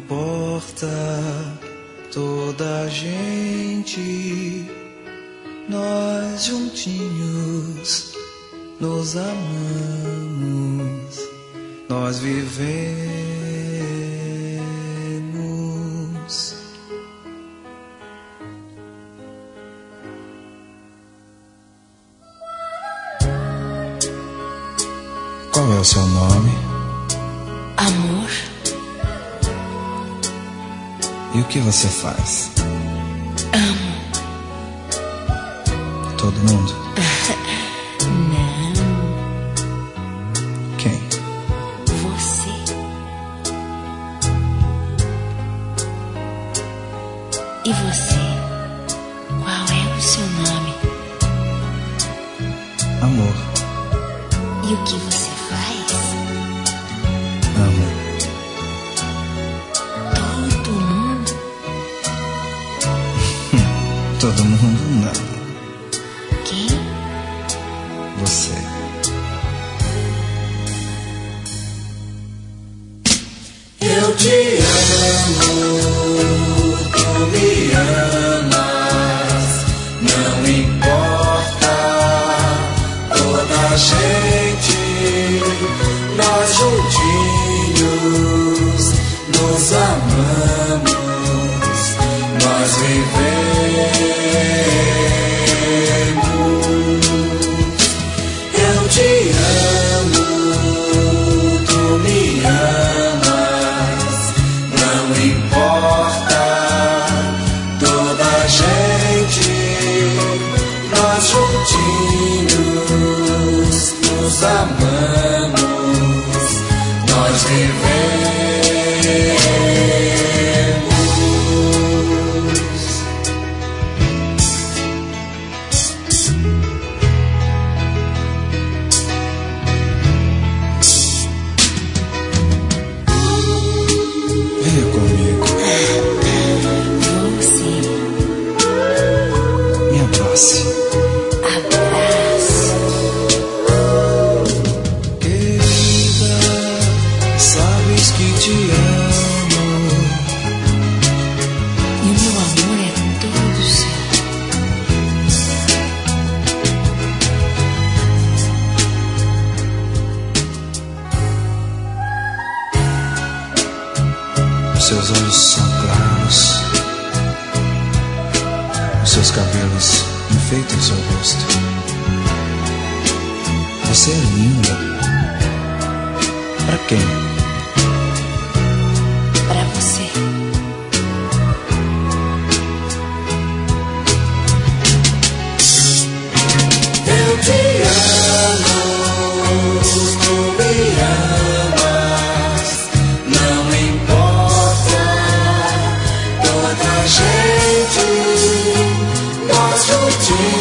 importa, toda a gente, nós juntinhos nos amamos, nós vivemos. Qual é o seu nome? Amor. E o que você faz? Amo. Todo mundo? Não. Quem? Você. E você? Qual é o seu nome? Amor. E o que você faz? Amo. Todo mundo? Todo mundo não. Quem? Você. Eu te amo, tu me amas, não importa, toda a gente, nós juntinhos nos amamos, nós vivemos. Eu te amo, tu me amas, não importa, toda a gente, nós juntinhos nos amamos, nós vivemos. Venha comigo. Vou sim. Me abrace. Abraço. Querida, sabes que te amo. E o meu amor é todo seu. Os seus olhos são claros. Os seus cabelos enfeitam seu rosto. Você é linda. Pra quem? Pra você. Eu te amo, tu me amas, não importa, toda a gente, nós juntinhos